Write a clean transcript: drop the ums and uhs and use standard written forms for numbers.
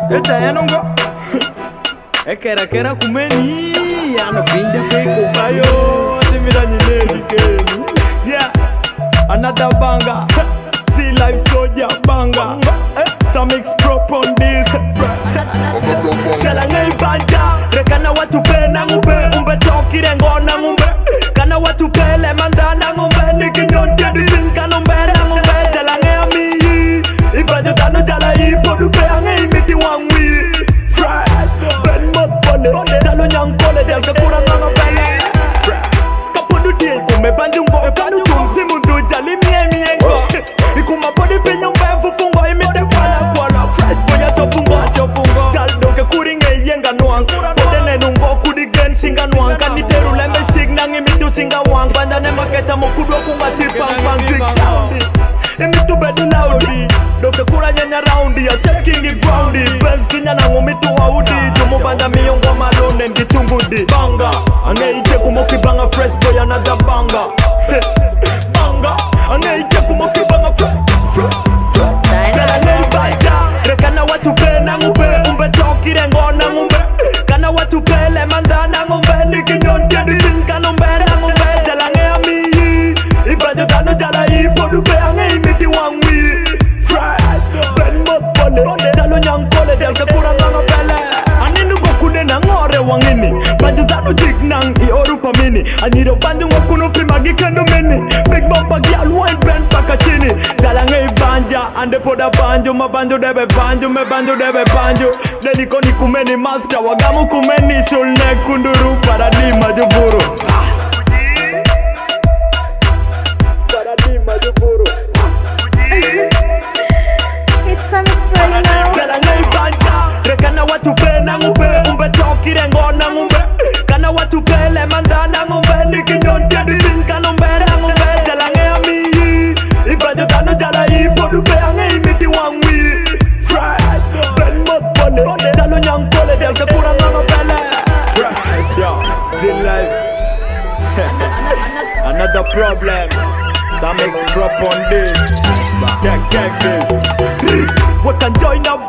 Eta enongo Ekera kumeni Ano pinde peko Ayo Timira nyineli keni Yeah Another banger T-Life Soldier banger Some X-Prop on this Tela ngai banja Rekana watu pena ngumbe Umbe tokire ngona ngumbe Kana watu pele mandana ngumbe Nikinyonte dilinka ngumbe na ngumbe Tela ngai amiyi Ibadu tano jala ipo Dupe ngai miti wangwi Fresh Ben motpole Talo nyankole Delke kura nganga pele Kapodu diego Me bandungo Epadu tumsi mundu Jali miengo Ikuma podi pinyombe Fufungo imite kwala Fresh boya chopungo Taldo kuringe yenga nuang Podene nungo kudigen singa nuang Kaniteru lembe signa ngimitu singa wang Bandane maketa mokudwa kunga tipang big soundi Imitu bedu laudi Doke kura nyanya roundi ya checking it groundi Benz kinya na ngumitu waudi Jumu banda miyongo malone ngitungudi Banga Ange ije kumoki banga fresh boy another banga Banga Ange ije kumoki banga fresh Kala ngai baita Rekana watu pena ngumbe Umbe tokire ngona ngumbe Kana watu pele mandana ngumbe Nikinyonte dilinka ngumbe na ngumbe Tela ngai amiyi Ibadu tano jala ipo Dupe ngai miti wangwi Fresh Ben motpole Talo nyankole Delke kura nganga pele Aninu gokude na ngore wangini Bandu tano jik nang I oru pamini Anyiro bandu ngokunu pimagi kendo mini Big bumper gyal wine brand paka chini Tala ngai banja Ande poda banjo Mabanjo debe banjo Me banjo debe banjo Deni koni kumeni master Wagamu kumeni Sulne kunduru Paradima juburu Paradima juburu It's some explaining now. Tela ngai banja Rekana watu pena ngumbe Umbe tokire ngona ngumbe Kana watu pele mandana ngumbe Nikinyonte dilinka ngumbe na ngumbe Tela ngai amiyi Ibadu tano jala ipo Dupe ngai miti wangwi Fresh Ben motpole Talo nyankole Delke kura nganga pele Fresh yo T-Life Another problem Some X-Prop on this Check this We can join up